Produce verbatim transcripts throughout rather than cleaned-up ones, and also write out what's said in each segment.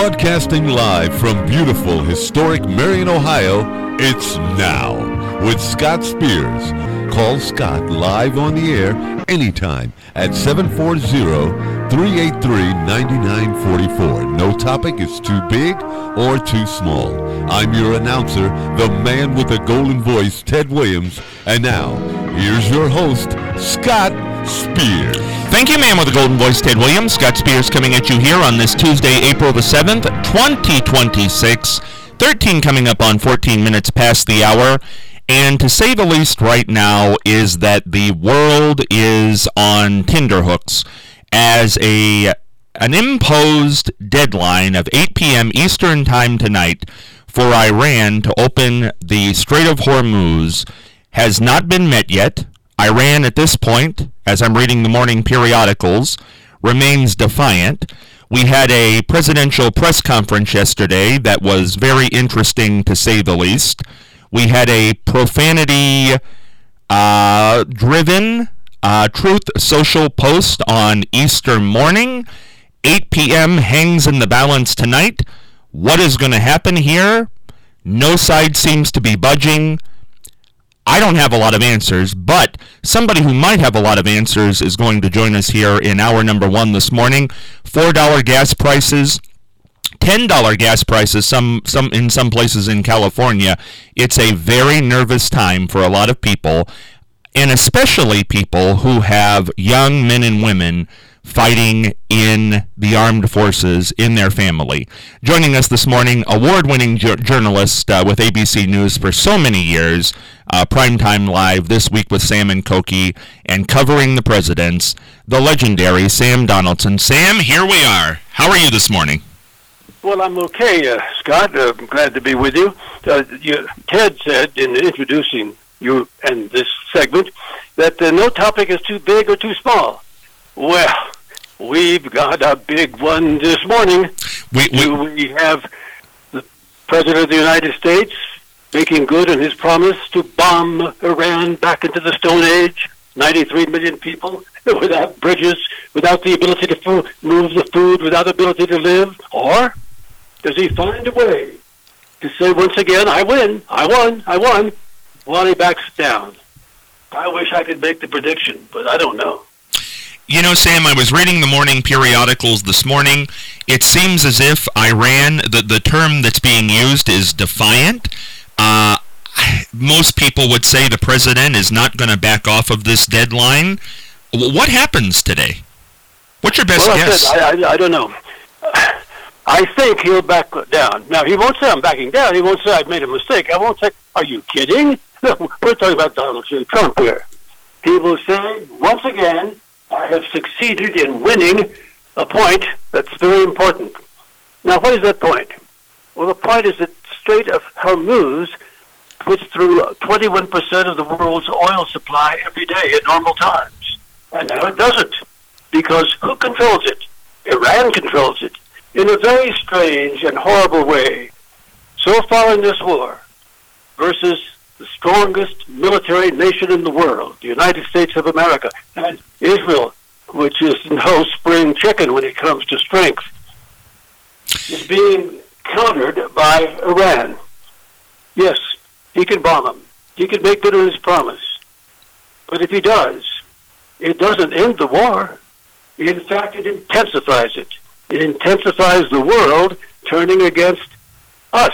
Broadcasting live from beautiful, historic Marion, Ohio, it's Now with Scott Spears. Call Scott live on the air anytime at seven four zero, three eight three, nine nine four four. No topic is too big or too small. I'm your announcer, the man with the golden voice, Ted Williams. And now, here's your host, Scott Spears. Thank you, man with the golden voice, Ted Williams. Scott Spears coming at you here on this Tuesday, April the seventh, twenty twenty-six. thirteen coming up on fourteen minutes past the hour. And to say the least right now is that the world is on tenterhooks as a an imposed deadline of eight p.m. Eastern Time tonight for Iran to open the Strait of Hormuz has not been met yet. Iran at this point, as I'm reading the morning periodicals, remains defiant. We had a presidential press conference yesterday that was very interesting to say the least. We had a profanity-driven uh, uh, Truth Social post on Easter morning. eight p.m. hangs in the balance tonight. What is going to happen here? No side seems to be budging. I don't have a lot of answers, but somebody who might have a lot of answers is going to join us here in hour number one this morning. four dollars gas prices, ten dollars gas prices some, some in some places in California. It's a very nervous time for a lot of people, and especially people who have young men and women fighting in the armed forces in their family. Joining us this morning, award-winning ju- journalist uh, with A B C News for so many years, uh, Primetime Live, This Week with Sam and Cokie, and covering the presidents, the legendary Sam Donaldson. Sam, here we are. How are you this morning? Well, I'm okay, uh, Scott. Uh, I'm glad to be with you. Uh, you. Ted said in introducing you and this segment that uh, no topic is too big or too small. Well, we've got a big one this morning. We, we, we have the President of the United States making good on his promise to bomb Iran back into the Stone Age. ninety-three million people without bridges, without the ability to fo- move the food, without the ability to live. Or does he find a way to say once again, I win, I won, I won, while he backs down? I wish I could make the prediction, but I don't know. You know, Sam, I was reading the morning periodicals this morning. It seems as if Iran, the, the term that's being used is defiant. Uh, most people would say the president is not going to back off of this deadline. What happens today? What's your best well, guess? I, said, I, I, I don't know. I think he'll back down. Now, he won't say I'm backing down. He won't say I've made a mistake. I won't say, are you kidding? No, we're talking about Donald J. Trump here. He will say, once again, I have succeeded in winning a point that's very important. Now, what is that point? Well, the point is that Strait of Hormuz puts through twenty-one percent of the world's oil supply every day at normal times. And now it doesn't. Because who controls it? Iran controls it in a very strange and horrible way. So far in this war, versus the strongest military nation in the world, the United States of America, and Israel, which is no spring chicken when it comes to strength, is being countered by Iran. Yes, he can bomb them. He can make good on his promise. But if he does, it doesn't end the war. In fact, it intensifies it. It intensifies the world turning against us.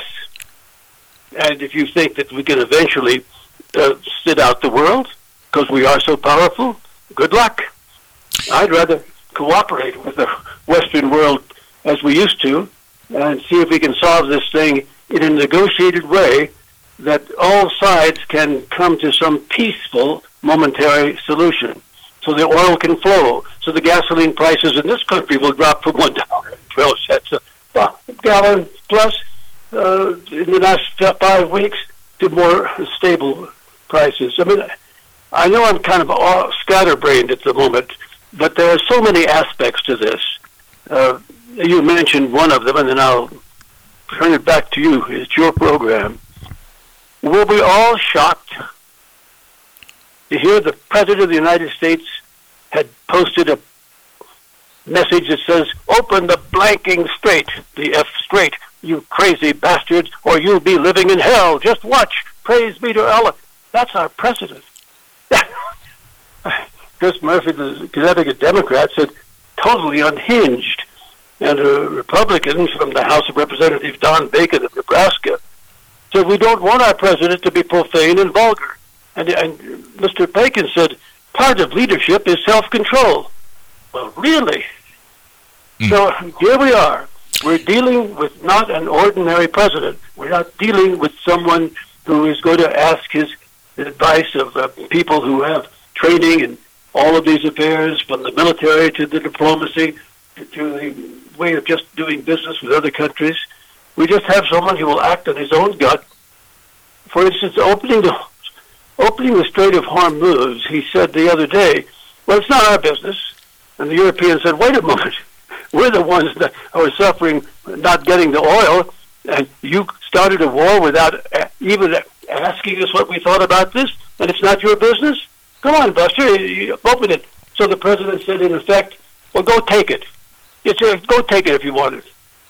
And if you think that we can eventually uh, sit out the world because we are so powerful, good luck. I'd rather cooperate with the Western world as we used to and see if we can solve this thing in a negotiated way that all sides can come to some peaceful, momentary solution so the oil can flow, so the gasoline prices in this country will drop from one dollar and twelve cents a gallon plus Uh, in the last five weeks to more stable prices. I mean, I know I'm kind of all scatterbrained at the moment, but there are so many aspects to this. Uh, you mentioned one of them, and then I'll turn it back to you. It's your program. Were we all shocked to hear the President of the United States had posted a message that says, open the blanking strait, the F strait, you crazy bastards, or you'll be living in hell. Just watch. Praise be to Allah. That's our president. Chris Murphy, the Connecticut Democrat, said totally unhinged. And a Republican from the House of Representatives, Don Bacon of Nebraska, said we don't want our president to be profane and vulgar. And, and Mister Bacon said part of leadership is self-control. Well, really? Mm. So here we are. We're dealing with not an ordinary president. We're not dealing with someone who is going to ask his advice of uh, people who have training in all of these affairs, from the military to the diplomacy to the way of just doing business with other countries. We just have someone who will act on his own gut. For instance, opening the opening the Strait of Hormuz, he said the other day, well, it's not our business. And the Europeans said, wait a moment, we're the ones that are suffering not getting the oil, and you started a war without even asking us what we thought about this, and it's not your business? Come on, Buster, you open it. So the president said, in effect, well, go take it. It's a, go take it if you want it.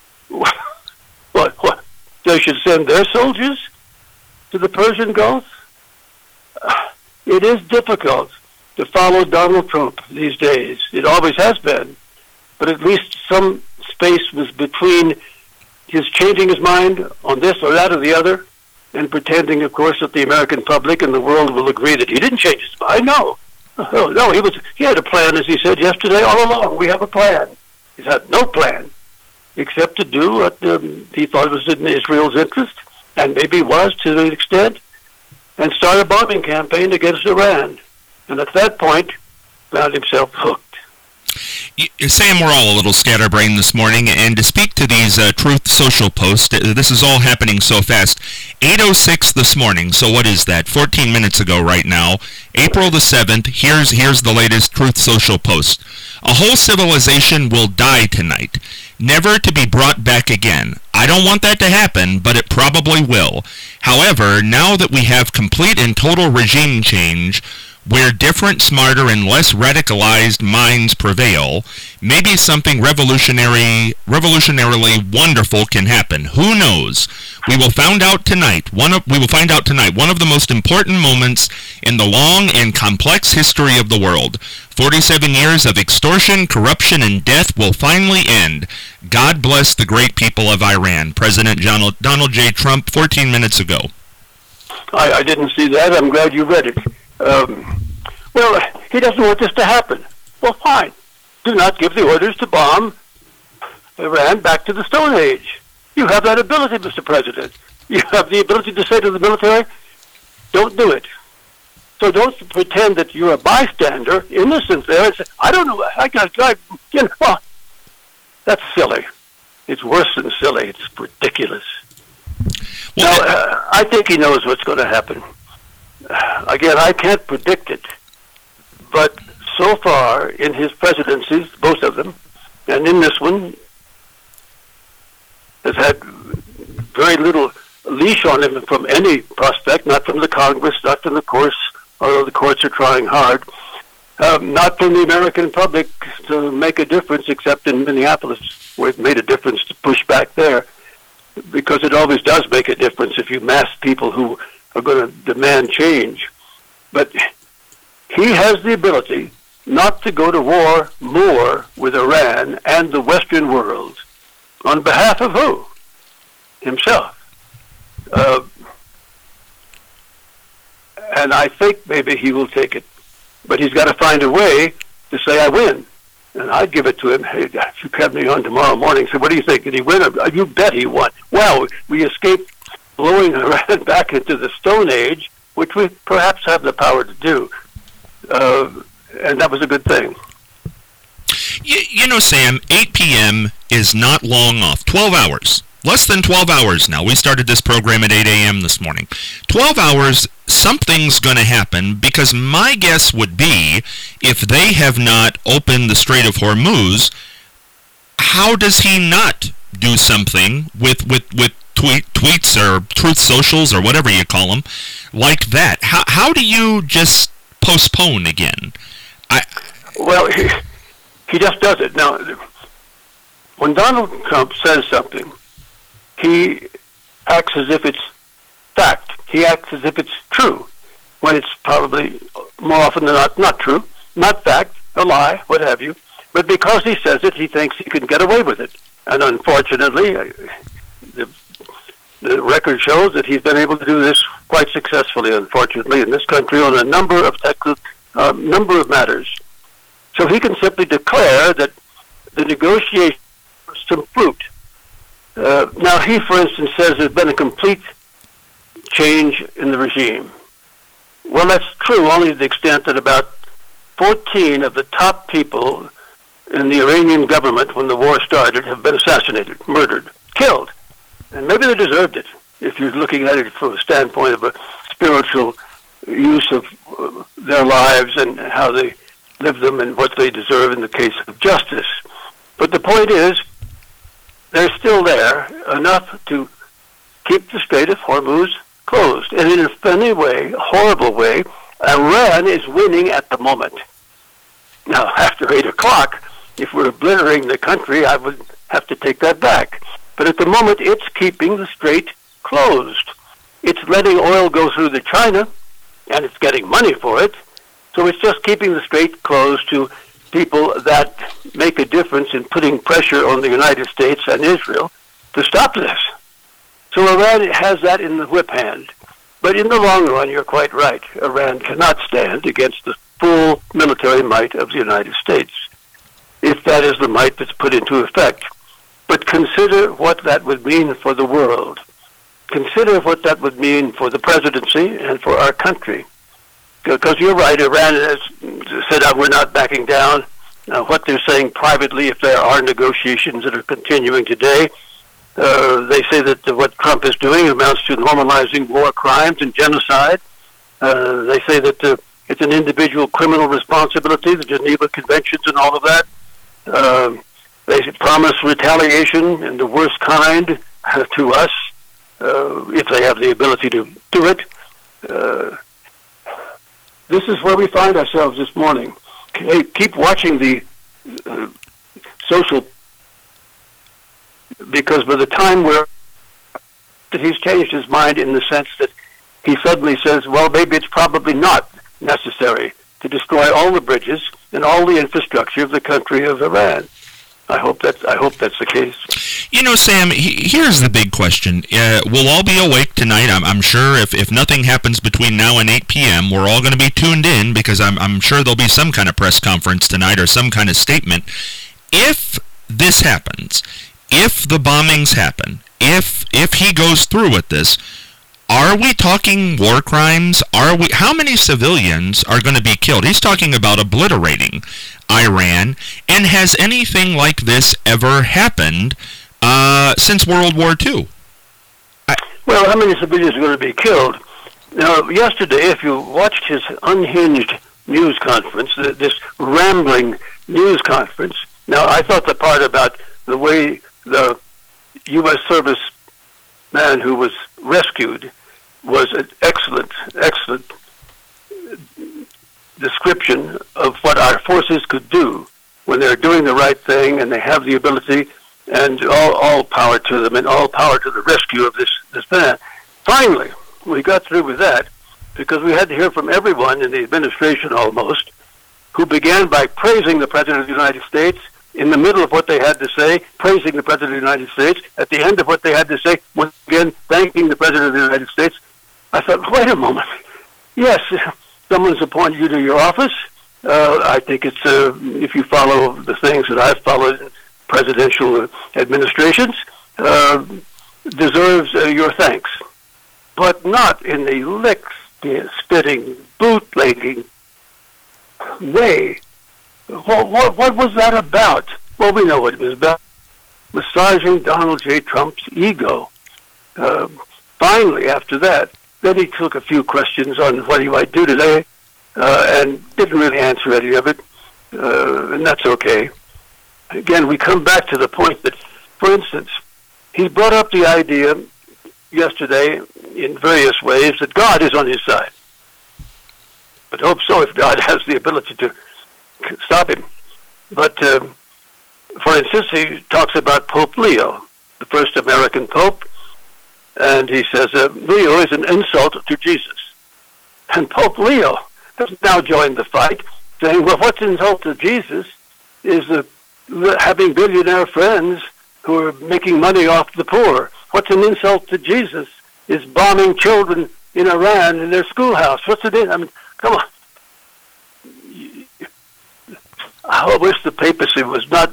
What, what? They should send their soldiers to the Persian Gulf? Uh, it is difficult to follow Donald Trump these days. It always has been. But at least some space was between his changing his mind on this or that or the other and pretending, of course, that the American public and the world will agree that he didn't change his mind. No. Oh, no, he was. He had a plan, as he said yesterday, all along. We have a plan. He's had no plan except to do what um, he thought was in Israel's interest, and maybe was to an extent, and start a bombing campaign against Iran. And at that point, found himself hooked. Sam, we're all a little scatterbrained this morning, and to speak to these uh, Truth Social posts, this is all happening so fast. eight oh six this morning, so what is that? fourteen minutes ago right now, April the seventh, here's, here's the latest Truth Social post. A whole civilization will die tonight, never to be brought back again. I don't want that to happen, but it probably will. However, now that we have complete and total regime change, where different, smarter, and less radicalized minds prevail, maybe something revolutionary, revolutionarily wonderful can happen. Who knows? We will find out tonight. One of we will find out tonight. One of the most important moments in the long and complex history of the world. Forty-seven years of extortion, corruption, and death will finally end. God bless the great people of Iran. President Donald, Donald J. Trump, fourteen minutes ago. I, I didn't see that. I'm glad you read it. Um, well, he doesn't want this to happen. Well, fine. Do not give the orders to bomb Iran back to the Stone Age. You have that ability, Mister President. You have the ability to say to the military, don't do it. So don't pretend that you're a bystander, innocent there, and say, I don't know, I got, I, you know, well, that's silly. It's worse than silly. It's ridiculous. Well, now, uh, I think he knows what's going to happen. Again, I can't predict it, but so far in his presidencies, both of them, and in this one, has had very little leash on him from any prospect, not from the Congress, not from the courts, although the courts are trying hard, um, not from the American public to make a difference, except in Minneapolis, where it made a difference to push back there, because it always does make a difference if you mass people who are going to demand change. But he has the ability not to go to war more with Iran and the Western world. On behalf of who? Himself. Uh, and I think maybe he will take it. But he's got to find a way to say, I win. And I'd give it to him. Hey, if you have me on tomorrow morning, say, what do you think? Did he win? You bet he won. Well, we escaped blowing Iran back into the Stone Age, which we perhaps have the power to do. Uh, and that was a good thing. You, you know, Sam, eight p.m. is not long off. twelve hours. Less than twelve hours now. We started this program at eight a.m. this morning. twelve hours, something's going to happen, because my guess would be, if they have not opened the Strait of Hormuz, how does he not do something with, with, with tweet, tweets or truth socials or whatever you call them like that? How, how do you just postpone again? I Well, He just does it. Now, when Donald Trump says something, he acts as if it's fact. He acts as if it's true, when it's probably more often than not not true, not fact, a lie, what have you. But because he says it, he thinks he can get away with it. And unfortunately, the, the record shows that he's been able to do this quite successfully, unfortunately, in this country on a number of tech, uh, number of matters. So he can simply declare that the negotiation was some fruit. Uh, now, he, for instance, says there's been a complete change in the regime. Well, that's true only to the extent that about fourteen of the top people in the Iranian government when the war started have been assassinated, murdered, killed. And maybe they deserved it, if you're looking at it from a standpoint of a spiritual use of uh, their lives and how they live them and what they deserve in the case of justice. But the point is, they're still there enough to keep the Strait of Hormuz closed. And in a funny way, a horrible way, Iran is winning at the moment. Now, after eight o'clock, if we're obliterating the country, I would have to take that back. But at the moment, it's keeping the strait closed. It's letting oil go through to China, and it's getting money for it. So it's just keeping the strait closed to people that make a difference in putting pressure on the United States and Israel to stop this. So Iran has that in the whip hand. But in the long run, you're quite right. Iran cannot stand against the full military might of the United States, if that is the might that's put into effect. But consider what that would mean for the world. Consider what that would mean for the presidency and for our country. Because you're right, Iran has said, oh, we're not backing down. Now, what they're saying privately, if there are negotiations that are continuing today, uh, they say that what Trump is doing amounts to normalizing war crimes and genocide. Uh, they say that uh, it's an individual criminal responsibility, the Geneva Conventions and all of that. Uh, they promise retaliation in the worst kind uh, to us, uh, if they have the ability to do it. Uh, this is where we find ourselves this morning. Hey, keep watching the uh, social, because by the time we're, that he's changed his mind in the sense that he suddenly says, well, maybe it's probably not necessary to destroy all the bridges and all the infrastructure of the country of Iran. I hope that's, I hope that's the case. You know, Sam, he, here's the big question. Uh, we'll all be awake tonight. I'm, I'm sure if, if nothing happens between now and eight p.m., we're all going to be tuned in because I'm, I'm sure there'll be some kind of press conference tonight or some kind of statement. If this happens, if the bombings happen, if if he goes through with this, are we talking war crimes? Are we? How many civilians are going to be killed? He's talking about obliterating Iran. And has anything like this ever happened uh, since World War Two? I, well, how many civilians are going to be killed? Now, yesterday, if you watched his unhinged news conference, this rambling news conference, now, I thought the part about the way the U S service man who was rescued was an excellent, excellent description of what our forces could do when they're doing the right thing and they have the ability, and all, all power to them and all power to the rescue of this, this man. Finally, we got through with that because we had to hear from everyone in the administration almost who began by praising the President of the United States in the middle of what they had to say, praising the President of the United States, at the end of what they had to say, once again, thanking the President of the United States. I thought, wait a moment. Yes, someone's appointed you to your office. Uh, I think it's, uh, if you follow the things that I've followed in presidential administrations, uh, deserves uh, your thanks. But not in the lick-spitting, bootlegging way. What, what, what was that about? Well, we know what it was about. Massaging Donald J. Trump's ego. Uh, finally, after that, then he took a few questions on what he might do today uh, and didn't really answer any of it, uh, and that's okay. Again, we come back to the point that, for instance, he brought up the idea yesterday in various ways that God is on his side. But hope so if God has the ability to stop him. But, um, for instance, he talks about Pope Leo, the first American pope, and he says, uh, Leo is an insult to Jesus. And Pope Leo has now joined the fight, saying, well, what's an insult to Jesus is uh, having billionaire friends who are making money off the poor. What's an insult to Jesus is bombing children in Iran in their schoolhouse. What's it in? I mean, come on. I wish the papacy was not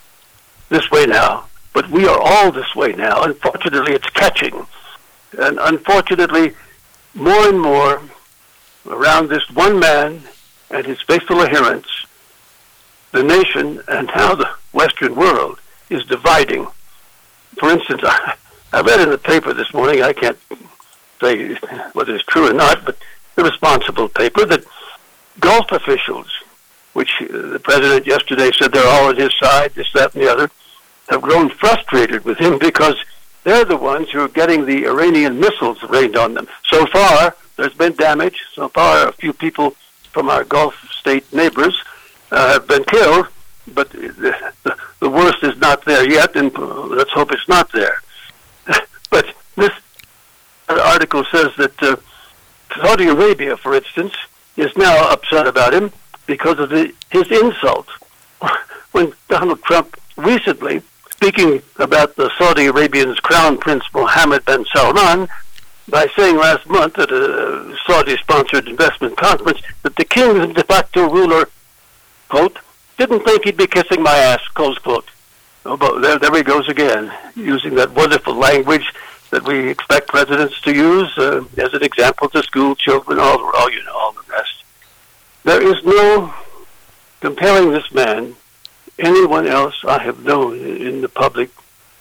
this way now, but we are all this way now. Unfortunately, it's catching. And unfortunately, more and more around this one man and his faithful adherents, the nation and now the Western world is dividing. For instance, I, I read in the paper this morning, I can't say whether it's true or not, but the responsible paper, that Gulf officials, which the president yesterday said they're all on his side, this, that, and the other, have grown frustrated with him because they're the ones who are getting the Iranian missiles rained on them. So far, there's been damage. So far, a few people from our Gulf state neighbors uh, have been killed, but the, the, the worst is not there yet, and let's hope it's not there. But this article says that uh, Saudi Arabia, for instance, is now upset about him because of the, his insult. When Donald Trump recently, speaking about the Saudi Arabian's Crown Prince Mohammed bin Salman, by saying last month at a Saudi-sponsored investment conference that the king's de facto ruler, quote, didn't think he'd be kissing my ass, close quote. Oh, but there, there he goes again, using that wonderful language that we expect presidents to use uh, as an example to school children, all, all you know, all the rest. There is no comparing this man anyone else I have known in the public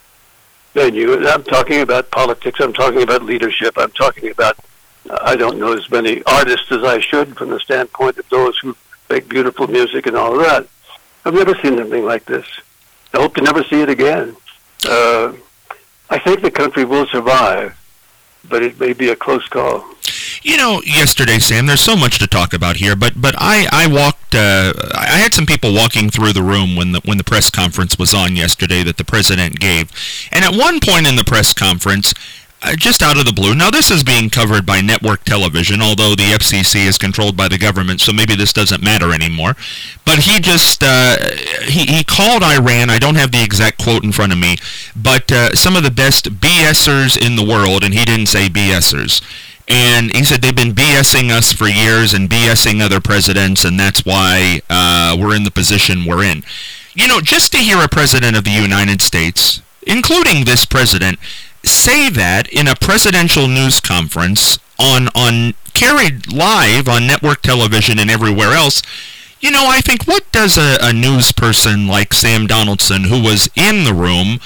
venue. I'm talking about politics. I'm talking about leadership. I'm talking about, uh, I don't know as many artists as I should from the standpoint of those who make beautiful music and all of that. I've never seen anything like this. I hope to never see it again. Uh, I think the country will survive, but it may be a close call. You know, yesterday, Sam, there's so much to talk about here, but but I I walked. Uh, I had some people walking through the room when the when the press conference was on yesterday that the president gave, and at one point in the press conference, uh, just out of the blue. Now, this is being covered by network television, although the F C C is controlled by the government, so maybe this doesn't matter anymore. But he just uh, he he called Iran. I don't have the exact quote in front of me, but uh, some of the best BSers in the world, and he didn't say BSers. And he said they've been BSing us for years and BSing other presidents, and that's why uh, we're in the position we're in. You know, just to hear a president of the United States, including this president, say that in a presidential news conference on on carried live on network television and everywhere else, you know, I think, what does a, a news person like Sam Donaldson, who was in the room,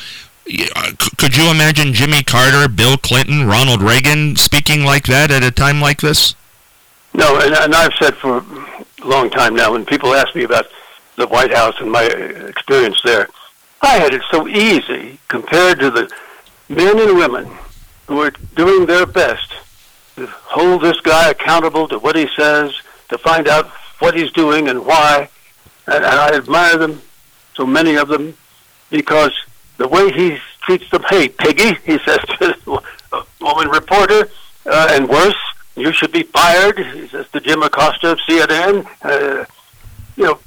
could you imagine Jimmy Carter, Bill Clinton, Ronald Reagan speaking like that at a time like this? No, and, and I've said for a long time now, when people ask me about the White House and my experience there, I had it so easy compared to the men and women who are doing their best to hold this guy accountable to what he says, to find out what he's doing and why. And, and I admire them, so many of them, because the way he treats them, hey, piggy, he says to a woman reporter, uh, and worse, you should be fired, he says to Jim Acosta of C N N. Uh, you know,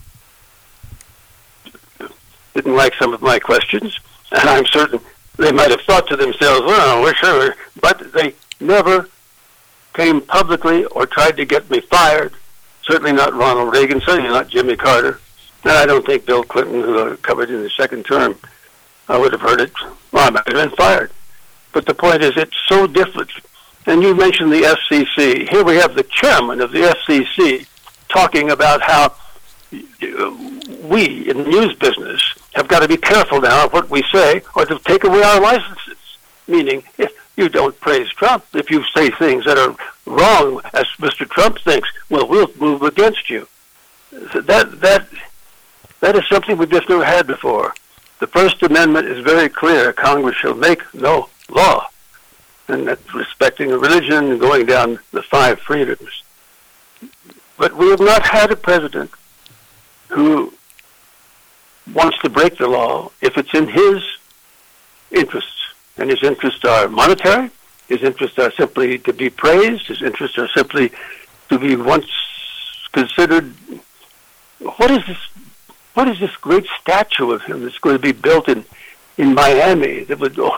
didn't like some of my questions, and I'm certain they might have thought to themselves, well, we're sure, but they never came publicly or tried to get me fired. Certainly not Ronald Reagan, certainly not Jimmy Carter, and I don't think Bill Clinton, who I covered in the second term, I would have heard it. Well, I might have been fired. But the point is, it's so different. And you mentioned the F C C. Here we have the chairman of the F C C talking about how we in the news business have got to be careful now of what we say or to take away our licenses. Meaning, if you don't praise Trump, if you say things that are wrong, as Mister Trump thinks, well, we'll move against you. That, that, that is something we've just never had before. The First Amendment is very clear. Congress shall make no law. And that's respecting a religion and going down the five freedoms. But we have not had a president who wants to break the law if it's in his interests. And his interests are monetary, his interests are simply to be praised, his interests are simply to be once considered. What is this? What is this great statue of him that's going to be built in, in Miami that would oh,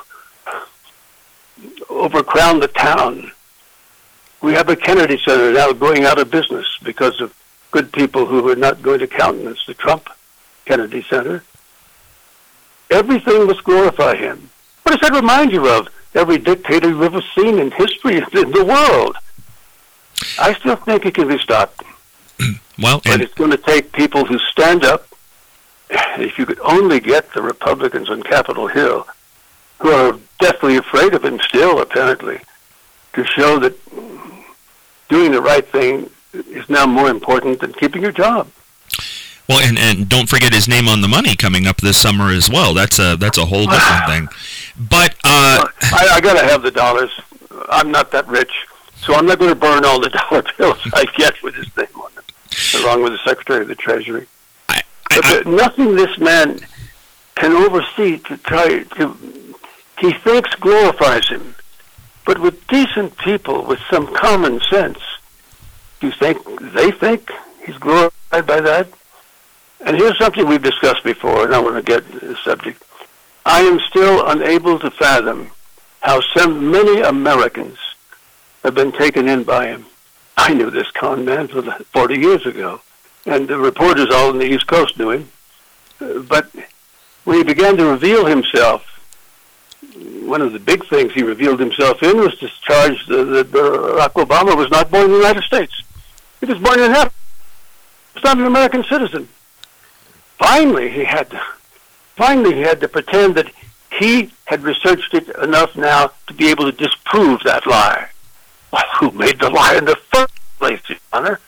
overcrown the town? We have a Kennedy Center now going out of business because of good people who are not going to countenance the Trump Kennedy Center. Everything must glorify him. What does that remind you of? Every dictator you've ever seen in history in the world. I still think it can be stopped. Well, but it's going to take people who stand up. If you could only get the Republicans on Capitol Hill, who are deathly afraid of him still, apparently, to show that doing the right thing is now more important than keeping your job. Well, and, and don't forget his name on the money coming up this summer as well. That's a that's a whole different thing. But uh, I, I got to have the dollars. I'm not that rich, so I'm not going to burn all the dollar bills I get with his name on them, along with the Secretary of the Treasury. I, I, but I, nothing this man can oversee to try to. He thinks glorifies him, but with decent people with some common sense, do you think they think he's glorified by that? And here's something we've discussed before, and I want to get to the subject. I am still unable to fathom how so many Americans have been taken in by him. I knew this con man for forty years ago, and the reporters all on the East Coast knew him. Uh, but when he began to reveal himself, one of the big things he revealed himself in was to charge that Barack Obama was not born in the United States. He was born in heaven. He was not an American citizen. Finally, he had to, finally he had to pretend that he had researched it enough now to be able to disprove that lie. Well, who made the lie in the first place, Your Honor?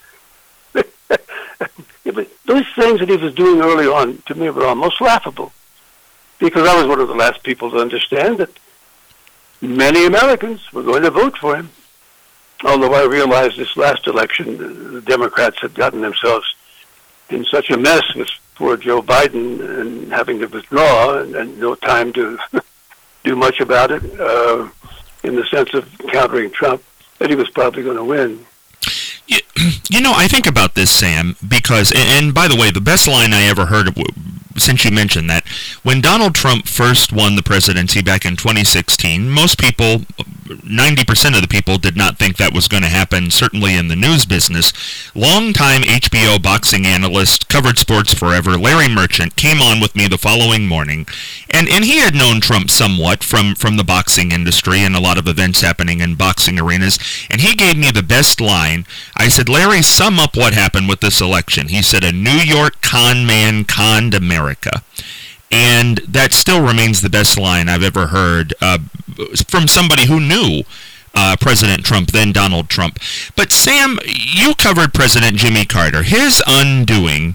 Yeah, but those things that he was doing early on, to me, were almost laughable. Because I was one of the last people to understand that many Americans were going to vote for him. Although I realized this last election, the Democrats had gotten themselves in such a mess with poor Joe Biden and having to withdraw and, and no time to do much about it uh, in the sense of countering Trump, that he was probably going to win. You, you know, I think about this, Sam, because, and, and by the way, the best line I ever heard, since you mentioned that, when Donald Trump first won the presidency back in twenty sixteen, most people, ninety percent of the people, did not think that was going to happen, certainly in the news business. Longtime H B O boxing analyst, covered sports forever, Larry Merchant, came on with me the following morning, and, and he had known Trump somewhat from, from the boxing industry and a lot of events happening in boxing arenas, and he gave me the best line. I said, Larry, sum up what happened with this election. He said, a New York con man conned America. And that still remains the best line I've ever heard uh, from somebody who knew uh, President Trump, then Donald Trump. But Sam, you covered President Jimmy Carter. His undoing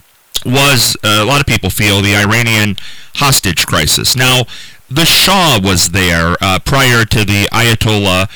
was, uh, a lot of people feel, the Iranian hostage crisis. Now, the Shah was there uh, prior to the Ayatollah.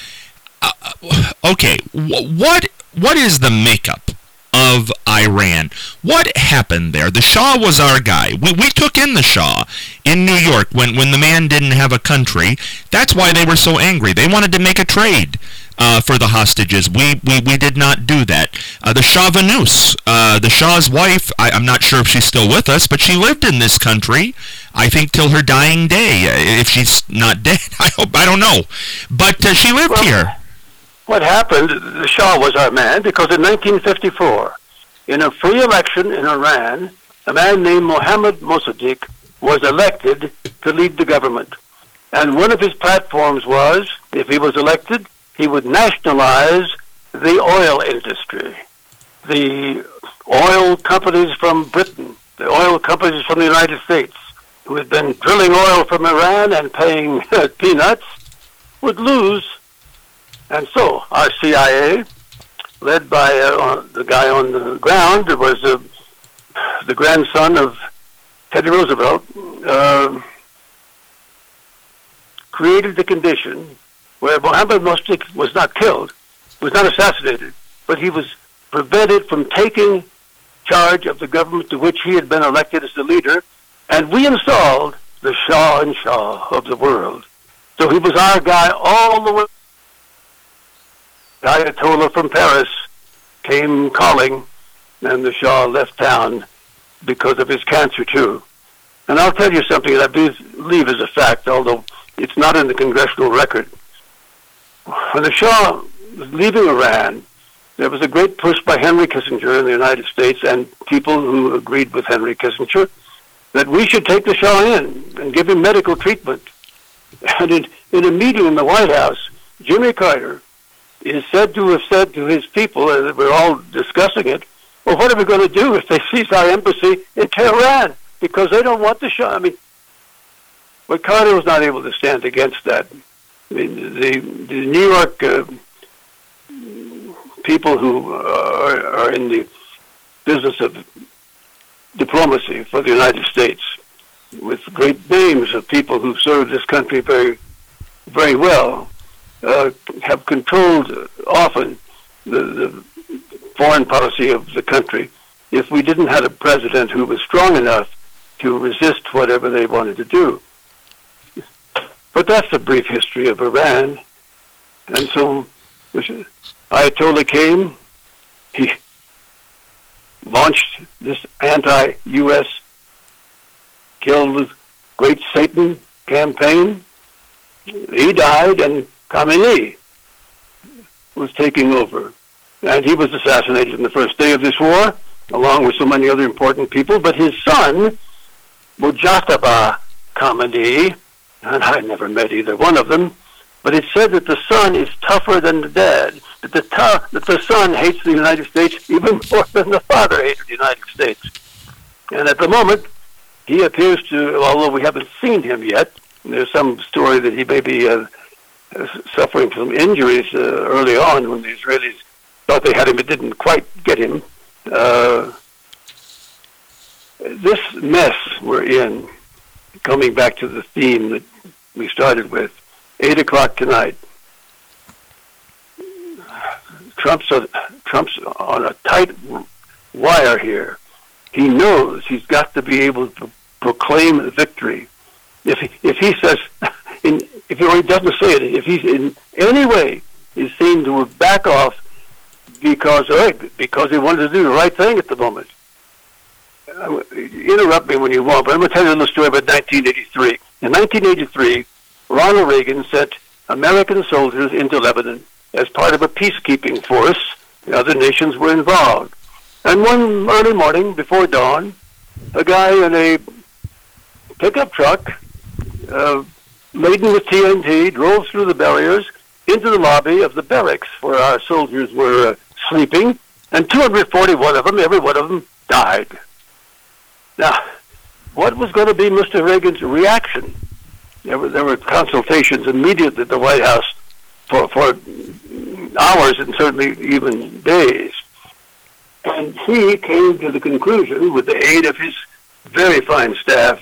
Uh, okay, what what is the makeup of Iran? What happened there? The Shah was our guy. We, we took in the Shah in New York when, when the man didn't have a country. That's why they were so angry. They wanted to make a trade uh, for the hostages. We, we, we did not do that. Uh, the Shah Vanus, uh, the Shah's wife, I, I'm not sure if she's still with us, but she lived in this country, I think, till her dying day. If she's not dead, I hope, I don't know. But uh, she lived well, here. What happened, the Shah was our man, because in nineteen fifty-four, in a free election in Iran, a man named Mohammad Mossadegh was elected to lead the government. And one of his platforms was, if he was elected, he would nationalize the oil industry. The oil companies from Britain, the oil companies from the United States, who had been drilling oil from Iran and paying peanuts, would lose. And so our C I A, led by uh, the guy on the ground, was uh, the grandson of Teddy Roosevelt, uh, created the condition where Mohammad Mossadegh was not killed, was not assassinated, but he was prevented from taking charge of the government to which he had been elected as the leader, And we installed the Shah and Shah of the world. So he was our guy all the way. The Ayatollah from Paris came calling, and the Shah left town because of his cancer, too. And I'll tell you something that I believe is a fact, although it's not in the congressional record. When the Shah was leaving Iran, there was a great push by Henry Kissinger in the United States and people who agreed with Henry Kissinger that we should take the Shah in and give him medical treatment. And in, in a meeting in the White House, Jimmy Carter is said to have said to his people, and we're all discussing it, well, what are we going to do if they seize our embassy in Tehran? Because they don't want the Shah. I mean, but Carter was not able to stand against that. I mean, the, the New York uh, people who are, are in the business of diplomacy for the United States, with great names of people who served this country very, very well, uh, have controlled uh, often the, the foreign policy of the country. If we didn't have a president who was strong enough to resist whatever they wanted to do. But that's a brief history of Iran. And so Ayatollah came, he launched this anti-U S kill the great Satan campaign. He died, and Khamenei was taking over. And he was assassinated in the first day of this war, along with so many other important people. But his son, Mujtaba Khamenei, and I never met either one of them, but it's said that the son is tougher than the dad, that the, ta- that the son hates the United States even more than the father hated the United States. And at the moment, he appears to, although we haven't seen him yet, there's some story that he may be uh, suffering from injuries uh, early on when the Israelis thought they had him, but didn't quite get him. Uh, this mess we're in, coming back to the theme that we started with, eight o'clock tonight, Trump's a, Trump's on a tight wire here. He knows he's got to be able to proclaim victory. If he, if he says, in, if he doesn't say it, if he's in any way is seen to back off because right, because he wanted to do the right thing at the moment. Uh, interrupt me when you want, but I'm going to tell you a little story about nineteen eighty-three. In nineteen eighty-three, Ronald Reagan sent American soldiers into Lebanon as part of a peacekeeping force. The other nations were involved. And one early morning before dawn, a guy in a pickup truck uh, laden with T N T drove through the barriers into the lobby of the barracks where our soldiers were uh, sleeping, and two hundred forty-one of them, every one of them, died. Now, what was going to be Mister Reagan's reaction? There were, there were consultations immediately at the White House for, for hours and certainly even days. And he came to the conclusion, with the aid of his very fine staff,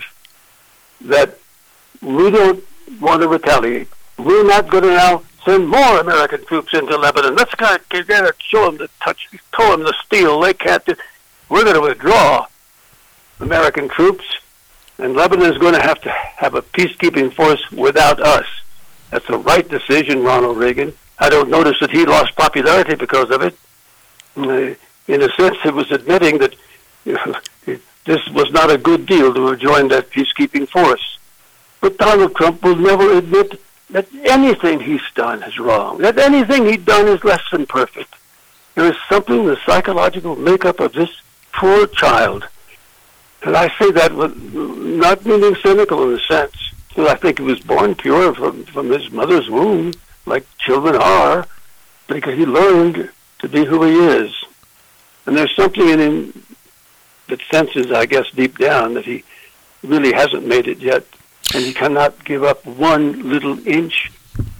that we don't want to retaliate. We're not going to now send more American troops into Lebanon. Let's kind of show them the touch, toe them the steel. They can't do. We're going to withdraw American troops, and Lebanon is going to have to have a peacekeeping force without us. That's the right decision, Ronald Reagan. I don't notice that he lost popularity because of it. Uh, in a sense, it was admitting that you know, this was not a good deal to have joined that peacekeeping force. But Donald Trump will never admit that anything he's done is wrong, that anything he's done is less than perfect. There is something in the psychological makeup of this poor child. And I say that with not meaning cynical in a sense, because I think he was born pure from, from his mother's womb, like children are, because he learned to be who he is. And there's something in him that senses, I guess, deep down that he really hasn't made it yet, and he cannot give up one little inch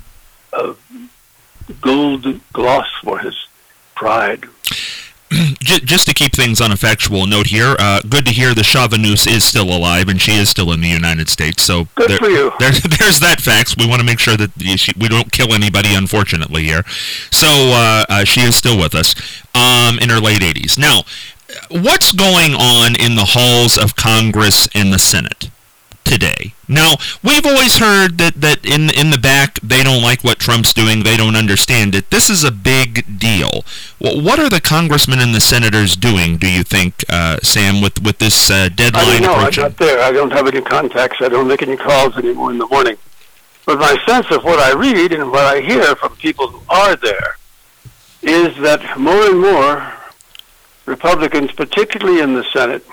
of gold gloss for his pride. Just to keep things on a factual note here, uh, good to hear the Chavanus is still alive, and she is still in the United States. So good there, for you. There, there's that fact. We want to make sure that we don't kill anybody, unfortunately, here. So uh, uh, she is still with us um, in her late eighties. Now, what's going on in the halls of Congress and the Senate today? Now, we've always heard that, that in in the back, they don't like what Trump's doing, they don't understand it. This is a big deal. Well, what are the congressmen and the senators doing, do you think, uh, Sam, with, with this uh, deadline I don't know. approaching? I'm not there. I don't have any contacts. I don't make any calls anymore in the morning. But my sense of what I read and what I hear from people who are there is that more and more Republicans, particularly in the Senate,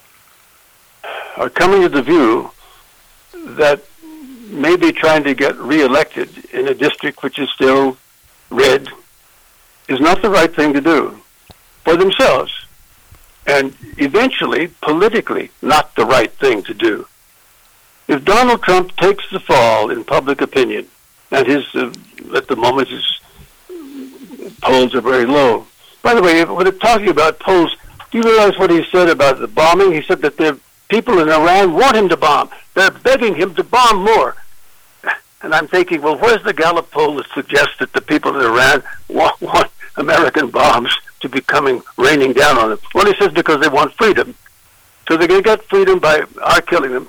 are coming to the view that maybe trying to get reelected in a district which is still red is not the right thing to do for themselves, and eventually, politically, not the right thing to do. If Donald Trump takes the fall in public opinion, and his, uh, at the moment, his polls are very low. By the way, when it's talking about polls, do you realize what he said about the bombing? He said that the people in Iran want him to bomb. They're begging him to bomb more. And I'm thinking, well, where's the Gallup poll that suggests that the people in Iran want, want American bombs to be coming, raining down on them? Well, he says because they want freedom. So they're going to get freedom by our killing them.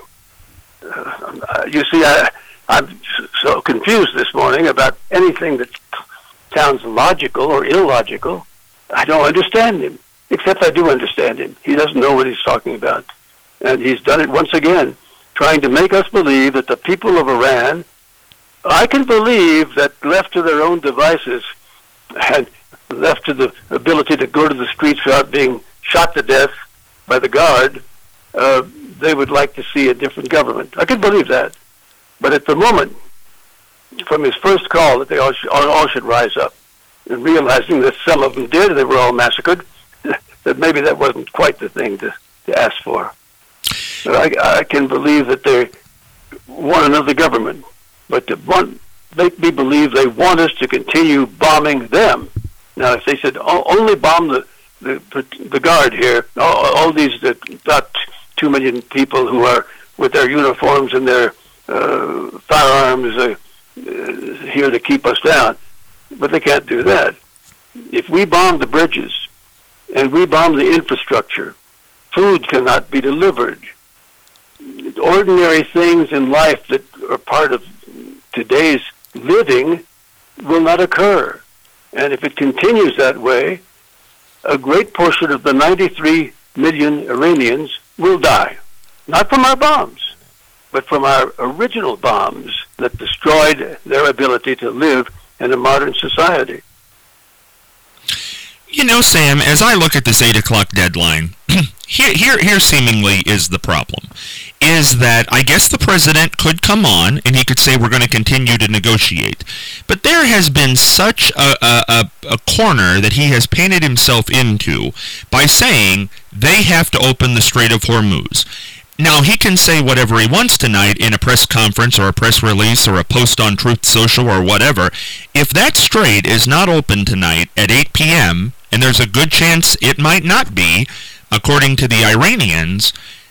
Uh, you see, I, I'm so confused this morning about anything that sounds logical or illogical. I don't understand him, except I do understand him. He doesn't know what he's talking about. And he's done it once again, trying to make us believe that the people of Iran, I can believe that left to their own devices and left to the ability to go to the streets without being shot to death by the guard, uh, they would like to see a different government. I can believe that. But at the moment, from his first call that they all, sh- all should rise up, and realizing that some of them did, they were all massacred, that maybe that wasn't quite the thing to, to ask for. I, I can believe that they want another government, but to want, make me believe they want us to continue bombing them. Now, if they said oh, only bomb the, the the guard here, all, all these uh, about two million people who are with their uniforms and their uh, firearms uh, uh, here to keep us down, but they can't do that. If we bomb the bridges and we bomb the infrastructure, food cannot be delivered. Ordinary things in life that are part of today's living will not occur. And if it continues that way, a great portion of the ninety-three million Iranians will die. Not from our bombs, but from our original bombs that destroyed their ability to live in a modern society. You know, Sam, as I look at this eight o'clock deadline, here, here, here seemingly is the problem, is that I guess the president could come on and he could say we're going to continue to negotiate. But there has been such a, a, a corner that he has painted himself into by saying they have to open the Strait of Hormuz. Now, he can say whatever he wants tonight in a press conference or a press release or a post on Truth Social or whatever. If that strait is not open tonight at eight p.m., and there's a good chance it might not be, according to the Iranians,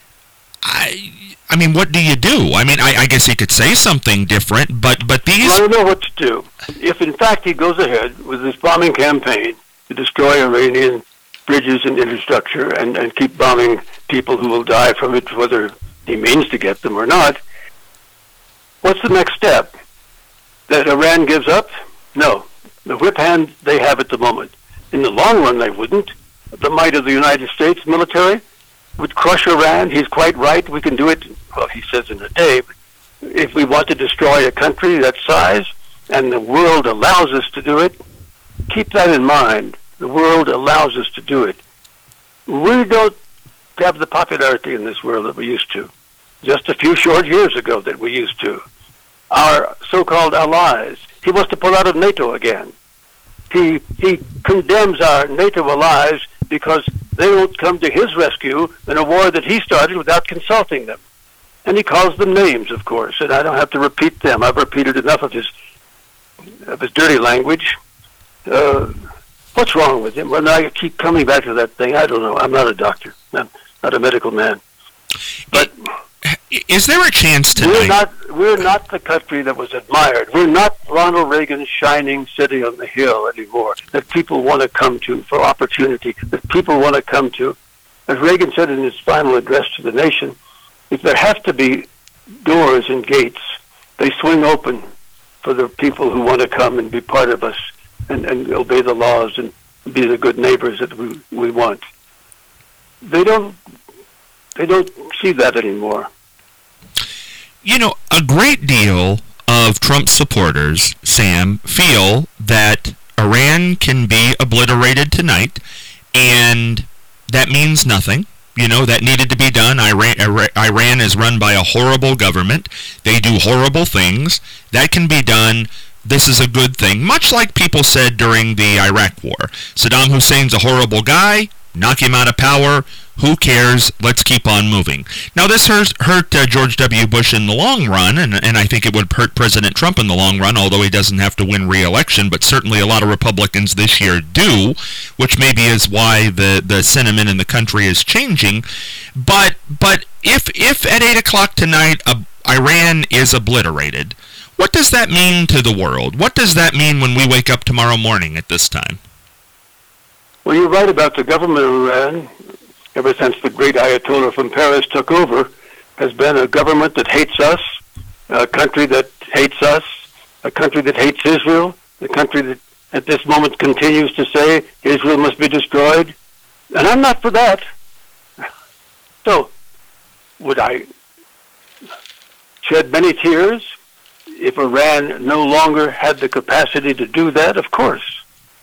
I I mean, what do you do? I mean, I, I guess he could say something different, but, but these... I don't know what to do. If, in fact, he goes ahead with this bombing campaign to destroy Iranian bridges and infrastructure and, and keep bombing people who will die from it, whether he means to get them or not, what's the next step? That Iran gives up? No. The whip hand they have at the moment. In the long run, they wouldn't. The might of the United States military would crush Iran. He's quite right. We can do it, well, he says in a day. If we want to destroy a country that size, and the world allows us to do it, keep that in mind. The world allows us to do it. We don't have the popularity in this world that we used to. Just a few short years ago that we used to. Our so-called allies. He wants to pull out of NATO again. He he condemns our NATO allies because they won't come to his rescue in a war that he started without consulting them. And he calls them names, of course, and I don't have to repeat them. I've repeated enough of his of his dirty language. Uh, what's wrong with him? Well, I keep coming back to that thing. I don't know. I'm not a doctor. I'm not a medical man. But is there a chance tonight? We're not, we're not the country that was admired. We're not Ronald Reagan's shining city on the hill anymore that people want to come to for opportunity, that people want to come to as Reagan said in his final address to the nation, if there have to be doors and gates, they swing open for the people who want to come and be part of us and, and obey the laws and be the good neighbors that we, we want. They don't, they don't see that anymore. You know, a great deal of Trump supporters, Sam, feel that Iran can be obliterated tonight, and that means nothing. You know, that needed to be done. Iran, Iran is run by a horrible government. They do horrible things. That can be done. This is a good thing. Much like people said during the Iraq War. Saddam Hussein's a horrible guy. Knock him out of power. Who cares? Let's keep on moving. Now, this hurt, hurt uh, George W. Bush in the long run, and, and I think it would hurt President Trump in the long run, although he doesn't have to win re-election, but certainly a lot of Republicans this year do, which maybe is why the, the sentiment in the country is changing. But but if, if at eight o'clock tonight uh, Iran is obliterated, what does that mean to the world? What does that mean when we wake up tomorrow morning at this time? Well, you're right about the government of Iran. Ever since the great Ayatollah from Paris took over, has been a government that hates us, a country that hates us, a country that hates Israel, a country that at this moment continues to say Israel must be destroyed. And I'm not for that. So, would I shed many tears if Iran no longer had the capacity to do that? Of course.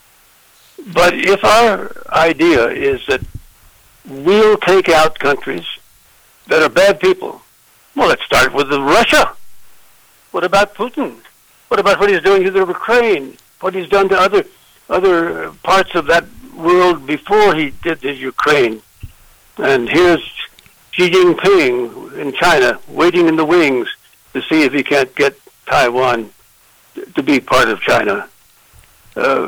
But if our idea is that we'll take out countries that are bad people, well, let's start with Russia. What about Putin? What about what he's doing to the Ukraine? What he's done to other other parts of that world before he did the Ukraine? And here's Xi Jinping in China, waiting in the wings to see if he can't get Taiwan to be part of China. Uh,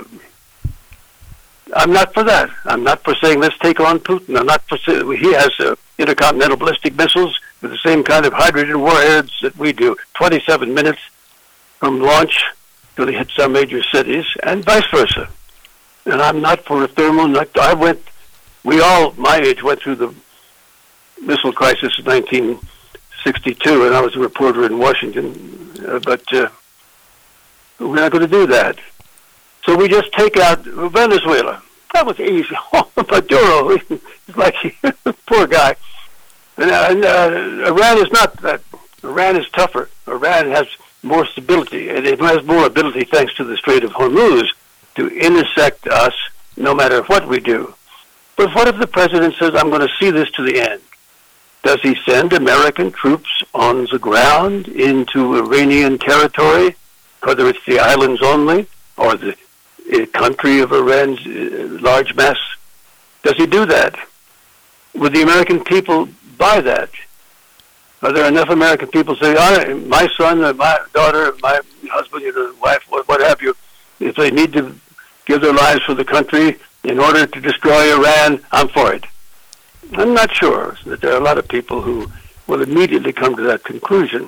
I'm not for that. I'm not for saying let's take on Putin. I'm not for saying he has uh, intercontinental ballistic missiles with the same kind of hydrogen warheads that we do. twenty-seven minutes from launch till he hits our major cities, and vice versa. And I'm not for a thermal. Not, I went. We all, my age, went through the missile crisis of nineteen sixty-two, and I was a reporter in Washington. Uh, but uh, we're not going to do that. So we just take out Venezuela. That was easy. Oh, Maduro, he's like, poor guy. And, uh, and uh, Iran is not that. Iran is tougher. Iran has more stability, and it has more ability, thanks to the Strait of Hormuz, to intersect us no matter what we do. But what if the president says, I'm going to see this to the end? Does he send American troops on the ground into Iranian territory, whether it's the islands only or the a country of Iran's uh, large mass? Does he do that? Would the American people buy that? Are there enough American people saying, oh, my son, or my daughter, my husband, your wife, what, what have you, if they need to give their lives for the country in order to destroy Iran, I'm for it? I'm not sure that there are a lot of people who will immediately come to that conclusion.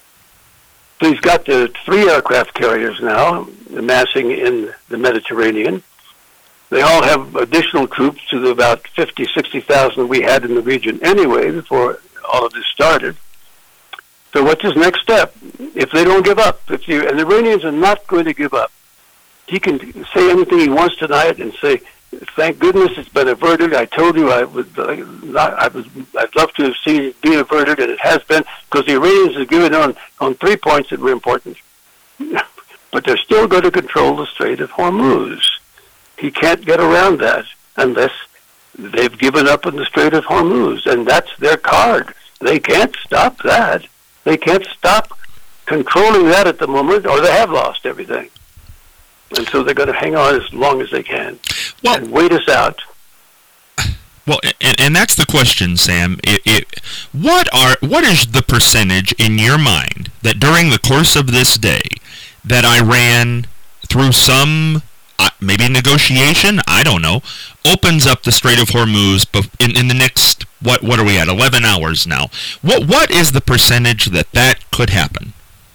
So he's got the three aircraft carriers now amassing in the Mediterranean. They all have additional troops to the about fifty, sixty thousand we had in the region anyway before all of this started. So what's his next step? If they don't give up, if you, and the Iranians are not going to give up. He can say anything he wants tonight and say, thank goodness it's been averted. I told you I would, uh, not, I was, I'd love to have seen it be averted, and it has been, because the Iranians have given on, on three points that were important. But they're still going to control the Strait of Hormuz. He can't get around that unless they've given up on the Strait of Hormuz, and that's their card. They can't stop that. They can't stop controlling that at the moment, or they have lost everything. And so they're going to hang on as long as they can well, and wait us out. Well, and, and that's the question, Sam. It, it, what are what is the percentage in your mind that during the course of this day that Iran, through some uh, maybe negotiation, I don't know, opens up the Strait of Hormuz in, in the next, what what are we at, eleven hours now? What What is the percentage that that could happen?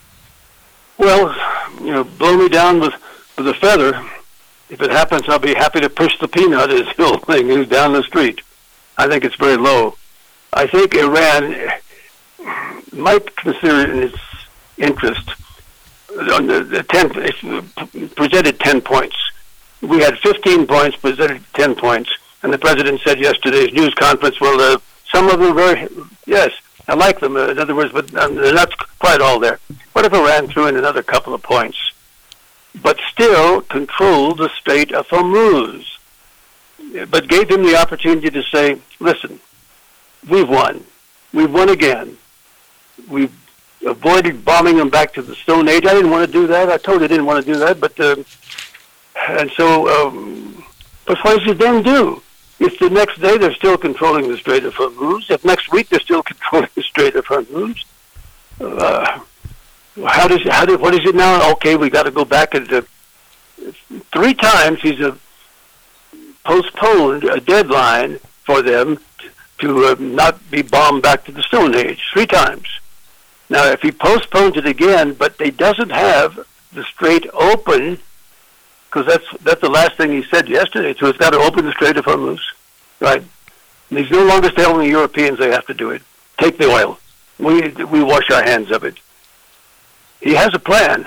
Well, you know, blow me down with... with a feather. If it happens, I'll be happy to push the peanut, as the old thing is, down the street. I think it's very low. I think Iran might consider it in its interest. On the, the ten, it's presented ten points. We had fifteen points, presented ten points, and the president said yesterday's news conference, well, uh, some of them are very, yes, I like them, uh, in other words, but um, they're not quite all there. What if Iran threw in another couple of points, but still controlled the Strait of Hormuz, but gave him the opportunity to say, listen, we've won. We've won again. We've avoided bombing them back to the Stone Age. I didn't want to do that. I told you I didn't want to do that. But uh, and so, um, but what does he then do? If the next day they're still controlling the Strait of Hormuz, if next week they're still controlling the Strait of Hormuz, uh, how does how do what is it now? Okay, we got to go back and uh, three times he's uh, postponed a deadline for them to uh, not be bombed back to the Stone Age. Three times. Now, if he postpones it again, but he doesn't have the strait open, because that's that's the last thing he said yesterday, so it's got to open the Strait of Hormuz, right? And he's no longer telling the Europeans they have to do it. Take the oil. We we wash our hands of it. He has a plan.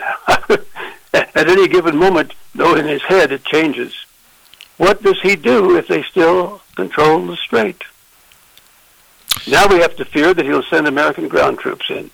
At any given moment, though in his head it changes. What does he do if they still control the strait? Now we have to fear that he'll send American ground troops in.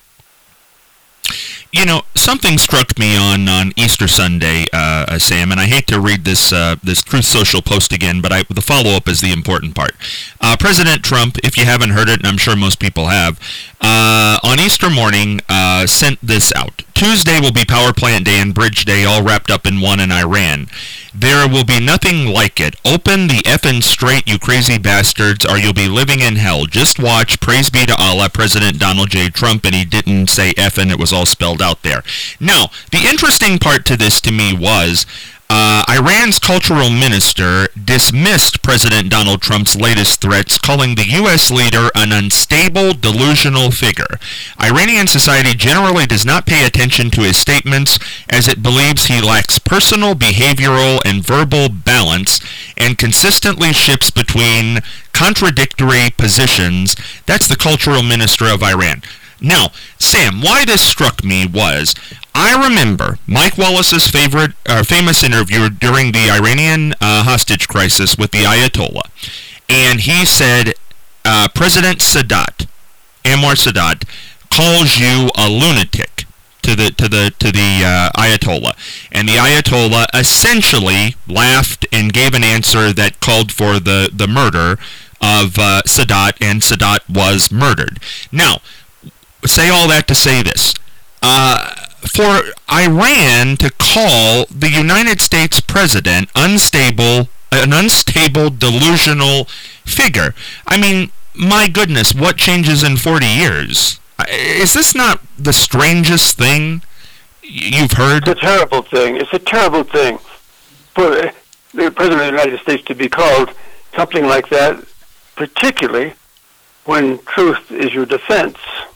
You know, something struck me on, on Easter Sunday, uh, Sam, and I hate to read this uh, this Truth Social post again, but I, the follow-up is the important part. Uh, President Trump, if you haven't heard it, and I'm sure most people have, uh, on Easter morning uh, sent this out. Tuesday will be Power Plant Day and Bridge Day, all wrapped up in one in Iran. There will be nothing like it. Open the effing strait, you crazy bastards, or you'll be living in hell. Just watch. Praise be to Allah, President Donald J. Trump, and he didn't say effing, it was all spelled out there. Now, the interesting part to this to me was uh, Iran's cultural minister dismissed President Donald Trump's latest threats, calling the U S leader an unstable, delusional figure. Iranian society generally does not pay attention to his statements, as it believes he lacks personal, behavioral, and verbal balance, and consistently shifts between contradictory positions. That's the cultural minister of Iran. Now, Sam, why this struck me was, I remember Mike Wallace's favorite, uh, famous interview during the Iranian uh, hostage crisis with the Ayatollah, and he said, uh, President Sadat, Anwar Sadat, calls you a lunatic to the to the to the uh, Ayatollah, and the Ayatollah essentially laughed and gave an answer that called for the the murder of uh, Sadat, and Sadat was murdered. Now, say all that to say this. Uh, for Iran to call the United States president unstable, an unstable, delusional figure, I mean, my goodness, what changes in forty years? Is this not the strangest thing you've heard? It's a terrible thing. It's a terrible thing for the president of the United States to be called something like that, particularly when truth is your defense.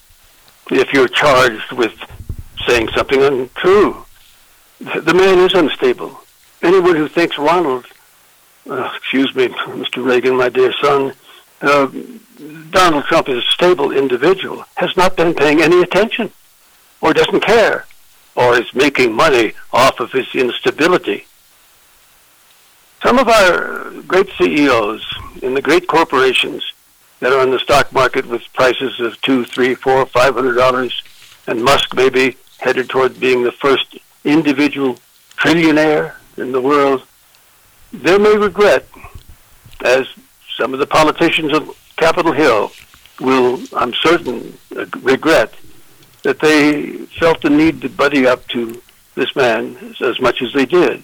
If you're charged with saying something untrue, the man is unstable. Anyone who thinks Ronald, uh, excuse me, Mister Reagan, my dear son, uh, Donald Trump is a stable individual, has not been paying any attention, or doesn't care, or is making money off of his instability. Some of our great C E Os in the great corporations that are on the stock market with prices of two, three, four, five hundred dollars, and Musk may be headed toward being the first individual trillionaire in the world, they may regret, as some of the politicians of Capitol Hill will, I'm certain, regret, that they felt the need to buddy up to this man as much as they did.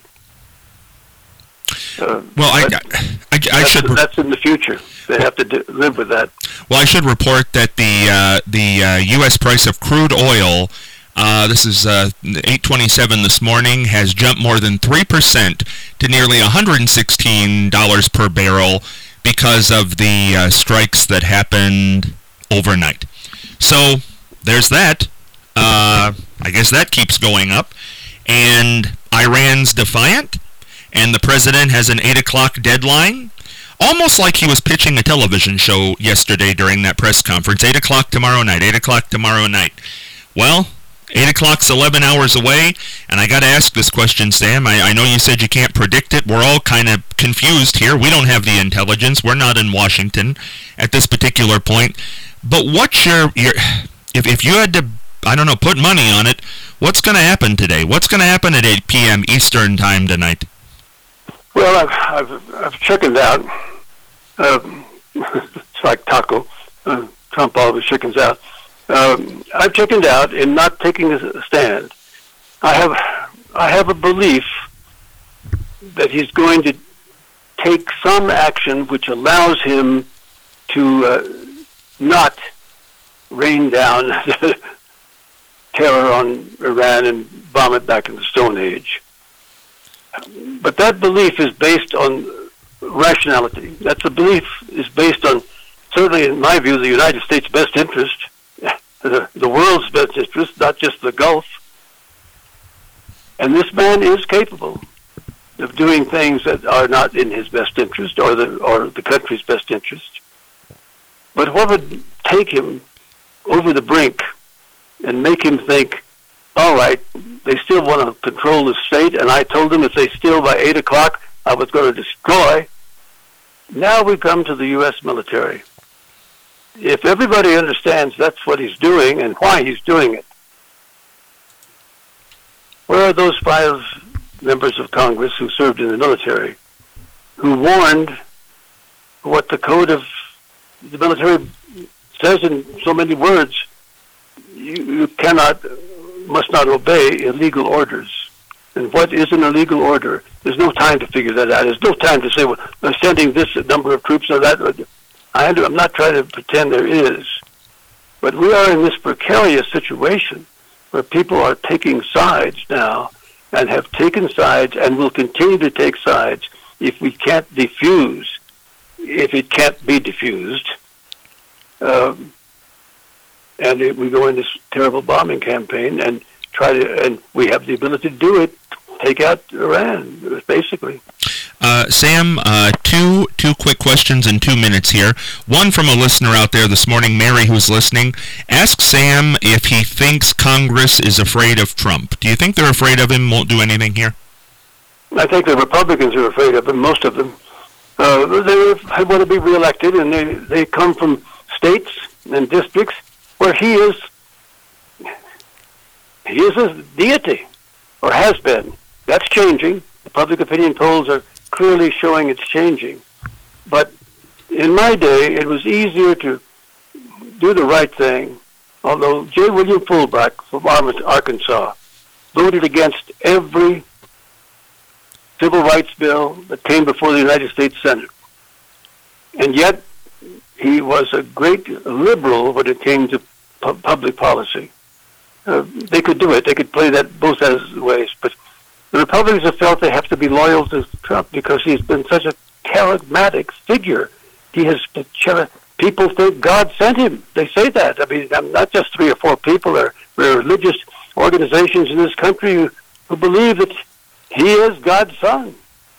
Uh, well, I, I, I, I should. That's in the future. They have to do, live with that. Well, I should report that the uh, the uh, U S price of crude oil, uh, this is uh, eight twenty-seven this morning, has jumped more than three percent to nearly one hundred sixteen dollars per barrel because of the uh, strikes that happened overnight. So there's that. Uh, I guess that keeps going up. And Iran's defiant, and the president has an eight o'clock deadline. almost like he was pitching a television show yesterday during that press conference. eight o'clock tomorrow night, eight o'clock tomorrow night. Well, eight o'clock's eleven hours away, and I got to ask this question, Sam. I, I know you said you can't predict it. We're all kind of confused here. We don't have the intelligence. We're not in Washington at this particular point. But what's your, your if, if you had to, I don't know, put money on it, what's going to happen today? What's going to happen at eight p.m. Eastern Time tonight? Well, I've, I've, I've chickened out. Uh, it's like taco. Uh, Trump always chickens out. Um, I've chickened out in not taking a stand. I have, I have a belief that he's going to take some action which allows him to uh, not rain down terror on Iran and bomb it back in the Stone Age. But that belief is based on rationality. That's a belief is based on, certainly in my view, the United States' best interest, the, the world's best interest, not just the Gulf. And this man is capable of doing things that are not in his best interest or the or the country's best interest. But what would take him over the brink and make him think, all right, they still want to control the state, and I told them if they steal by eight o'clock, I was going to destroy. Now we come to the U S military. If everybody understands that's what he's doing and why he's doing it, where are those five members of Congress who served in the military, who warned what the code of the military says in so many words? You, you cannot, must not obey illegal orders. And what is an illegal order? There's no time to figure that out. There's no time to say, well, they're sending this number of troops or that. I, I'm not trying to pretend there is. But we are in this precarious situation where people are taking sides now and have taken sides and will continue to take sides if we can't defuse, if it can't be diffused. Um, and it, we go in this terrible bombing campaign and try to, and we have the ability to do it, take out Iran, basically. Uh, Sam, uh, two two quick questions in two minutes here. One from a listener out there this morning, Mary, who's listening. Ask Sam if he thinks Congress is afraid of Trump. Do you think they're afraid of him, won't do anything here? I think the Republicans are afraid of him, most of them. Uh, they want to be reelected, and they, they come from states and districts where he is he is a deity, or has been. That's changing. The public opinion polls are clearly showing it's changing. But in my day, it was easier to do the right thing, although J. William Fulbright from Arkansas voted against every civil rights bill that came before the United States Senate. And yet, he was a great liberal when it came to pu- public policy. Uh, they could do it. They could play that both as ways. But the Republicans have felt they have to be loyal to Trump because he's been such a charismatic figure. He has people think God sent him. They say that. I mean, not just three or four people. There are religious organizations in this country who, who believe that he is God's son.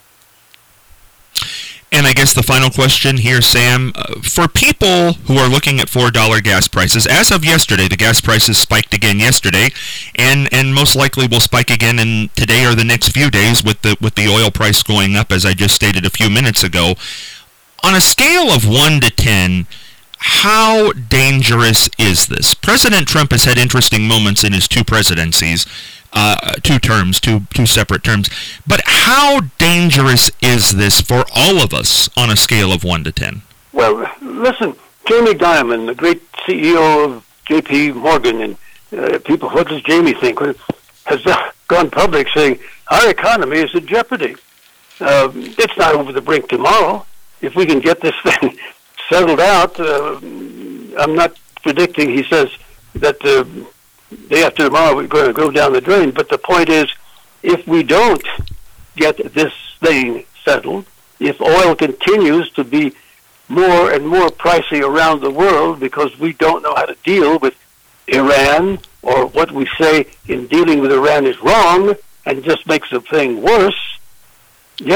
And I guess the final question here, Sam, uh, for people who are looking at four dollar gas prices, as of yesterday, the gas prices spiked again yesterday, and, and most likely will spike again in today or the next few days with the with the oil price going up, as I just stated a few minutes ago. On a scale of one to ten, how dangerous is this? President Trump has had interesting moments in his two presidencies, uh, two terms, two two separate terms. But how dangerous is this for all of us on a scale of one to ten? Well, listen, Jamie Dimon, the great C E O of J P Morgan, and uh, people, what does Jamie think? Has gone public saying our economy is in jeopardy. Uh, it's not over the brink tomorrow. If we can get this thing settled out, uh, I'm not predicting, he says, that the day after tomorrow we're going to go down the drain. But the point is, if we don't get this thing settled, if oil continues to be more and more pricey around the world because we don't know how to deal with Iran, or what we say in dealing with Iran is wrong and just makes the thing worse, yes,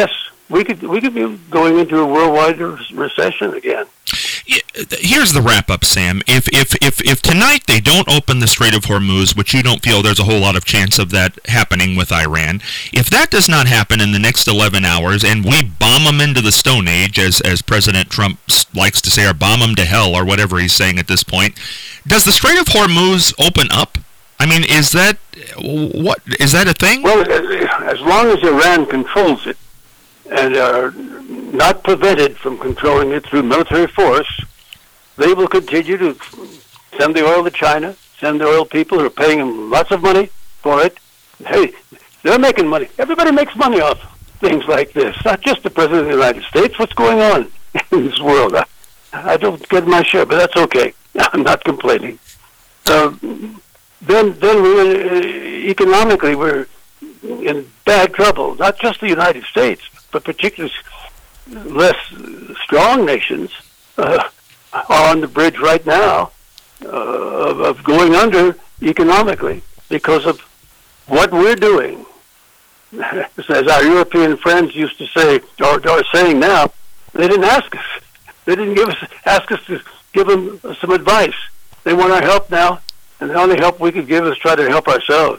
we could we could be going into a worldwide recession again. Here's the wrap-up, Sam. If, if if if tonight they don't open the Strait of Hormuz, which you don't feel there's a whole lot of chance of that happening with Iran, if that does not happen in the next eleven hours and we bomb them into the Stone Age, as, as President Trump likes to say, or bomb them to hell, or whatever he's saying at this point, does the Strait of Hormuz open up? I mean, is that, what, is that a thing? Well, as long as Iran controls it, and are not prevented from controlling it through military force, they will continue to send the oil to China, send the oil people who are paying them lots of money for it. Hey, they're making money. Everybody makes money off things like this, not just the President of the United States. What's going on in this world? I, I don't get my share, but that's okay. I'm not complaining. Uh, then, then we're, uh, economically, we're in bad trouble, not just the United States, but particularly less strong nations uh, are on the bridge right now uh, of, of going under economically because of what we're doing. As our European friends used to say, or are saying now, they didn't ask us. They didn't give us ask us to give them some advice. They want our help now, and the only help we could give is try to help ourselves.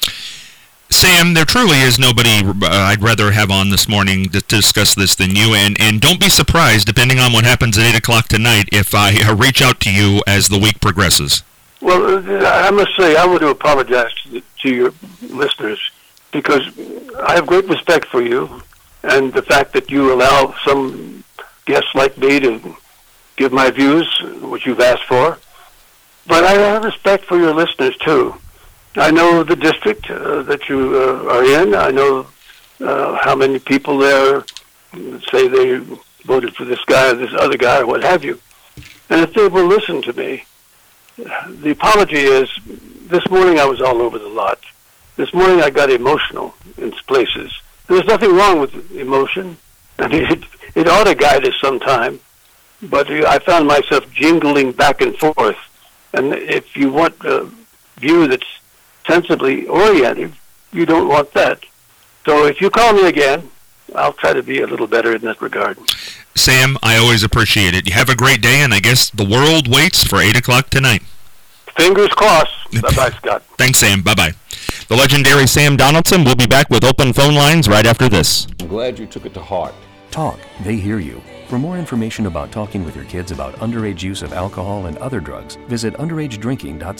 Sam, there truly is nobody uh, I'd rather have on this morning to discuss this than you, and, and don't be surprised, depending on what happens at eight o'clock tonight, if I uh, reach out to you as the week progresses. Well, I must say, I want to apologize to, to your listeners, because I have great respect for you, and the fact that you allow some guests like me to give my views, which you've asked for. But I have respect for your listeners, too. I know the district uh, that you uh, are in. I know uh, how many people there say they voted for this guy or this other guy or what have you. And if they will listen to me, the apology is, this morning I was all over the lot. This morning I got emotional in places. There's nothing wrong with emotion. I mean, it, it ought to guide us sometime. But I found myself jingling back and forth. And if you want a view that's sensibly oriented, you don't want that. So if you call me again, I'll try to be a little better in that regard. Sam, I always appreciate it. You have a great day, and I guess the world waits for eight o'clock tonight. Fingers crossed. Bye-bye, Scott. Thanks, Sam. Bye-bye. The legendary Sam Donaldson will be back with open phone lines right after this. I'm glad you took it to heart. Talk. They hear you. For more information about talking with your kids about underage use of alcohol and other drugs, visit underage drinking dot